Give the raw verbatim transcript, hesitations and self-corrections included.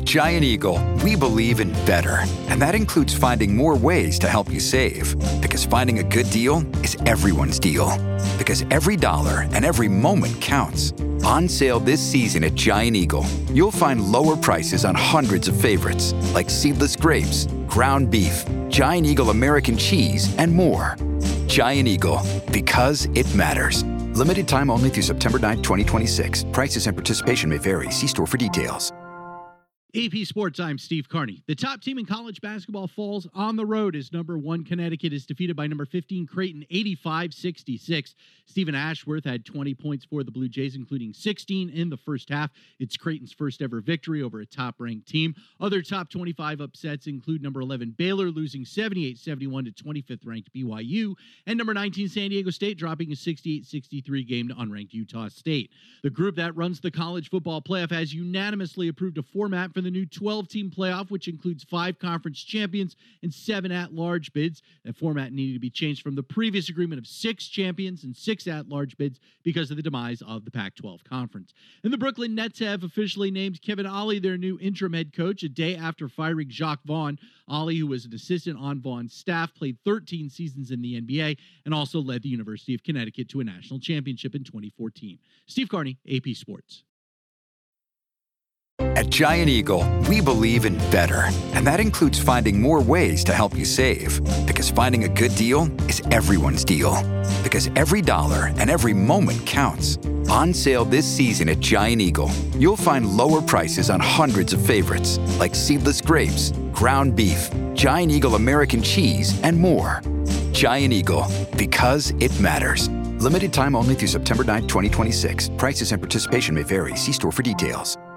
Giant Eagle, we believe in better, and that includes finding more ways to help you save. Because finding a good deal is everyone's deal. Because every dollar and every moment counts. On sale this season at Giant Eagle, you'll find lower prices on hundreds of favorites, like seedless grapes, ground beef, Giant Eagle American cheese, and more. Giant Eagle, because it matters. Limited time only through September ninth, twenty twenty-six. Prices and participation may vary. See store for details. A P Sports, I'm Steve Carney. The top team in college basketball falls on the road as number one Connecticut is defeated by number fifteen Creighton eighty-five sixty-six. Stephen Ashworth had twenty points for the Blue Jays, including sixteen in the first half. It's Creighton's first ever victory over a top-ranked team. Other top twenty-five upsets include number eleven Baylor losing seventy-eight seventy-one to twenty-fifth ranked B Y U, and number nineteen San Diego State dropping a sixty-eight sixty-three game to unranked Utah State. The group that runs the college football playoff has unanimously approved a format for the new twelve-team playoff, which includes five conference champions and seven at-large bids. That format needed to be changed from the previous agreement of six champions and six at-large bids because of the demise of the Pac twelve conference. And the Brooklyn Nets have officially named Kevin Ollie their new interim head coach a day after firing Jacques Vaughn. Ollie, who was an assistant on Vaughn's staff, played thirteen seasons in the N B A and also led the University of Connecticut to a national championship in twenty fourteen. Steve Carney, A P Sports. At Giant Eagle, we believe in better, and that includes finding more ways to help you save. Because finding a good deal is everyone's deal. Because every dollar and every moment counts. On sale this season at Giant Eagle, you'll find lower prices on hundreds of favorites, like seedless grapes, ground beef, Giant Eagle American cheese, and more. Giant Eagle, because it matters. Limited time only through September ninth, twenty twenty-six. Prices and participation may vary. See store for details.